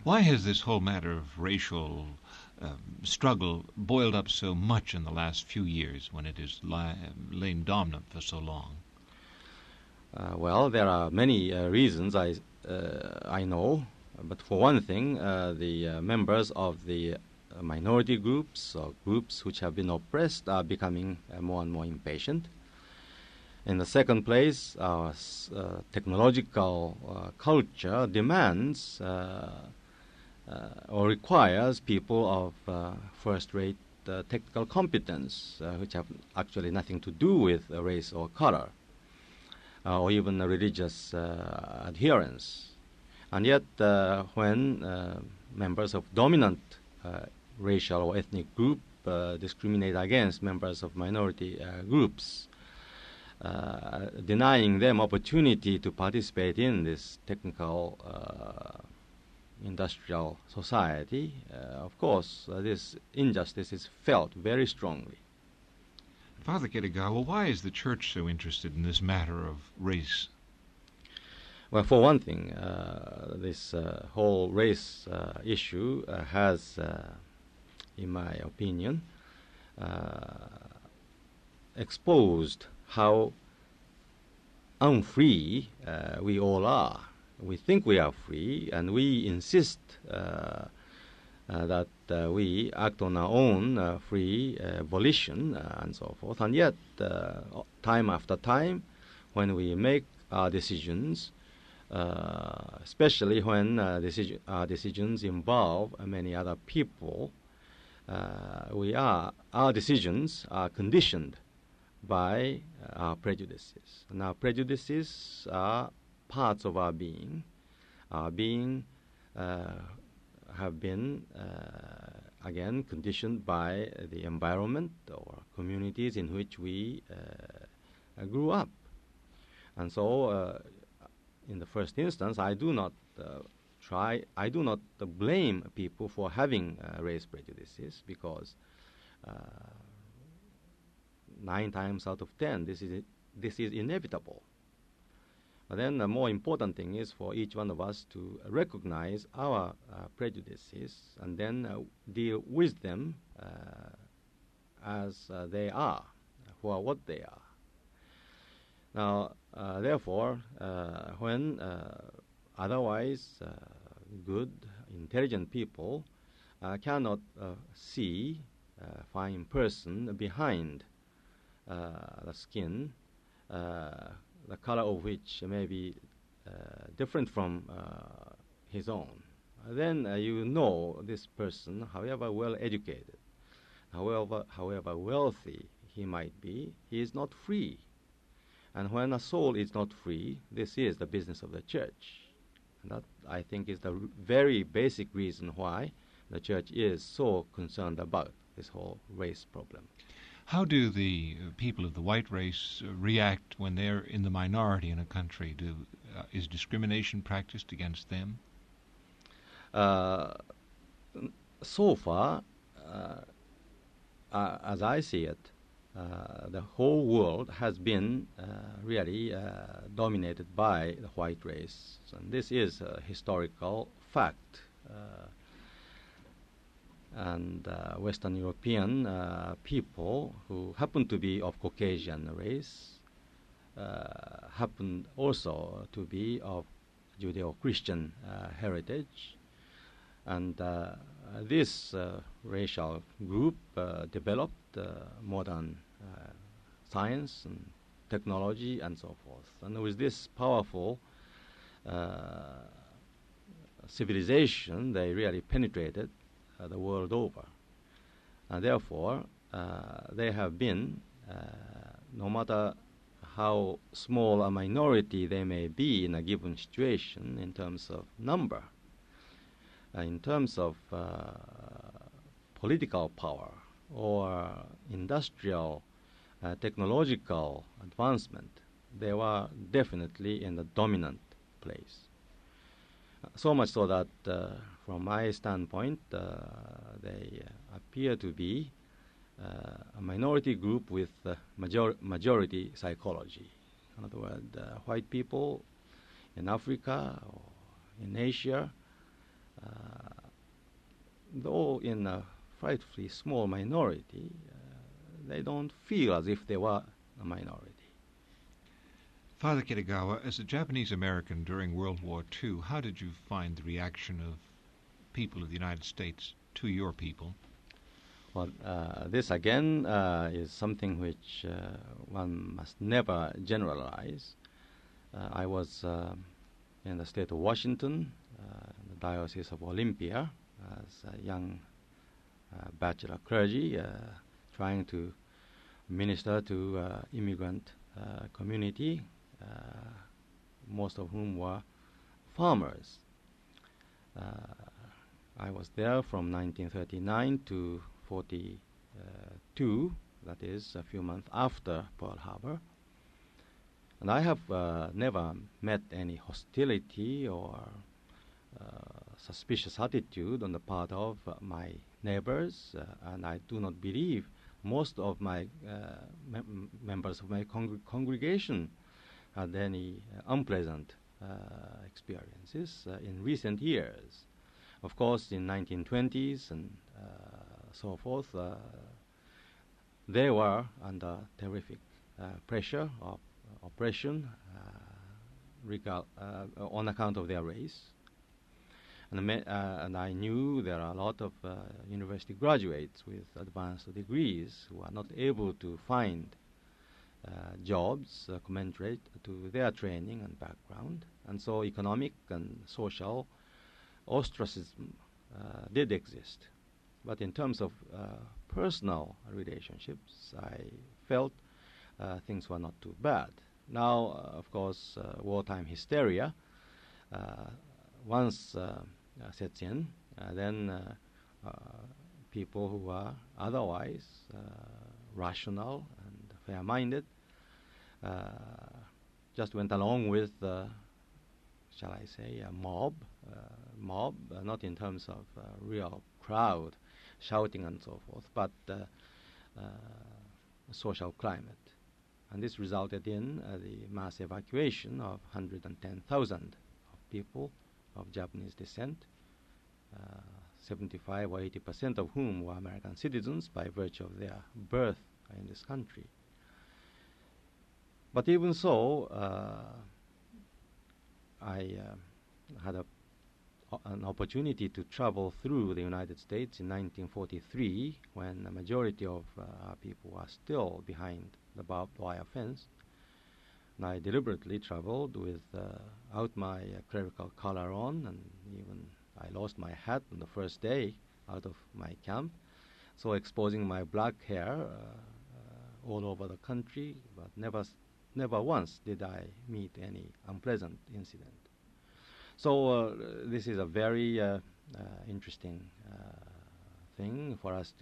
Why has this whole matter of racial struggle boiled up so much in the last few years when it has lain dominant for so long? Well, there are many reasons I know, but for one thing, the members of the minority groups or groups which have been oppressed are becoming more and more impatient. In the second place, our technological culture demands or requires people of first-rate technical competence, which have actually nothing to do with race or color, or even religious adherence. And yet, when members of dominant racial or ethnic group discriminate against members of minority groups, denying them opportunity to participate in this technical industrial society, of course, this injustice is felt very strongly. Father Kitagawa, why is the Church so interested in this matter of race? Well, for one thing, this whole race issue has, in my opinion, exposed how unfree we all are. We think we are free, and we insist that we act on our own free volition and so forth. And yet, time after time, when we make our decisions, especially when our decisions involve many other people, our decisions are conditioned by our prejudices. And our prejudices are parts of our being. Our being have been, again, conditioned by the environment or communities in which we grew up. And so, in the first instance, I do not blame people for having race prejudices, because 9 times out of 10, this is inevitable. But then the more important thing is for each one of us to recognize our prejudices and then deal with them as they are, for what they are. Now, therefore, when otherwise good, intelligent people cannot see a fine person behind the skin, the color of which may be different from his own, then you know this person, however well educated, however wealthy he might be, he is not free. And when a soul is not free, this is the business of the Church. And that, I think, is the very basic reason why the Church is so concerned about this whole race problem. How do the people of the white race react when they're in the minority in a country? Is discrimination practiced against them? So far, as I see it, the whole world has been really dominated by the white race. And this is a historical fact. And Western European people who happen to be of Caucasian race happen also to be of Judeo-Christian heritage. And this racial group developed modern science and technology and so forth. And with this powerful civilization, they really penetrated the world over. And therefore, they have been, no matter how small a minority they may be in a given situation in terms of number, in terms of political power or industrial technological advancement, they were definitely in the dominant place. So much so that, from my standpoint, they appear to be a minority group with majority psychology. In other words, white people in Africa or in Asia though in a frightfully small minority, they don't feel as if they were a minority. Father Kitagawa, as a Japanese American during World War II, how did you find the reaction of people of the United States to your people? Well, this again is something which one must never generalize. I was in the state of Washington, the Diocese of Olympia, as a young bachelor clergy, trying to minister to immigrant community, most of whom were farmers. I was there from 1939 to 42, that is a few months after Pearl Harbor. And I have never met any hostility or suspicious attitude on the part of my neighbors, and I do not believe most of my members of my congregation had any unpleasant experiences in recent years. Of course, in 1920s and so forth, they were under terrific pressure of oppression on account of their race. And I knew there are a lot of university graduates with advanced degrees who are not able to find jobs commensurate to their training and background. And so economic and social ostracism did exist. But in terms of personal relationships, I felt things were not too bad. Now, of course, wartime hysteria once sets in, then people who are otherwise rational and fair-minded just went along with, shall I say, a mob, not in terms of real crowd shouting and so forth, but social climate. And this resulted in the mass evacuation of 110,000 of people of Japanese descent, 75 or 80% of whom were American citizens by virtue of their birth in this country. But even so, I had an opportunity to travel through the United States in 1943, when the majority of our people were still behind the barbed wire fence. And I deliberately traveled without my clerical collar on, and even I lost my hat on the first day out of my camp, so exposing my black hair all over the country, but never once did I meet any unpleasant incident. So this is a very interesting thing for us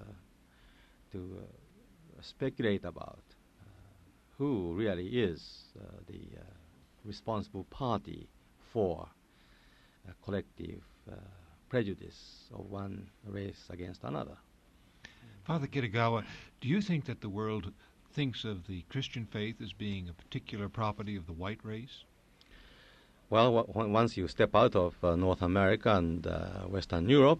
to speculate about who really is the responsible party for collective prejudice of one race against another. Father Kitagawa, do you think that the world thinks of the Christian faith as being a particular property of the white race? Well, once you step out of North America and Western Europe,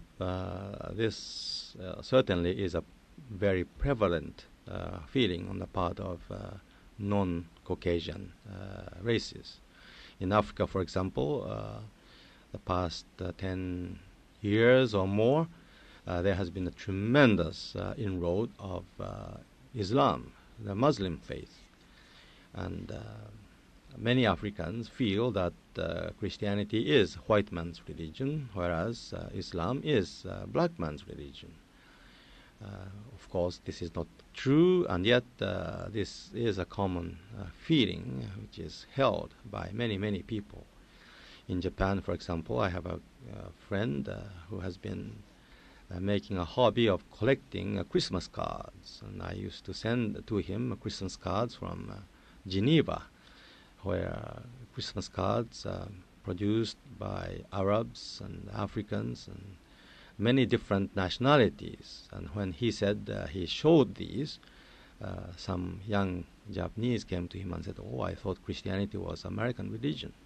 this certainly is a very prevalent feeling on the part of non-Caucasian races. In Africa, for example, the past 10 years or more, there has been a tremendous inroad of Islam, the Muslim faith. And many Africans feel that Christianity is white man's religion, whereas Islam is black man's religion. Of course, this is not true, and yet this is a common feeling which is held by many, many people. In Japan, for example, I have a friend who has been making a hobby of collecting Christmas cards, and I used to send to him Christmas cards from Geneva, where Christmas cards produced by Arabs and Africans and many different nationalities. And when he said he showed these, some young Japanese came to him and said, "Oh, I thought Christianity was American religion."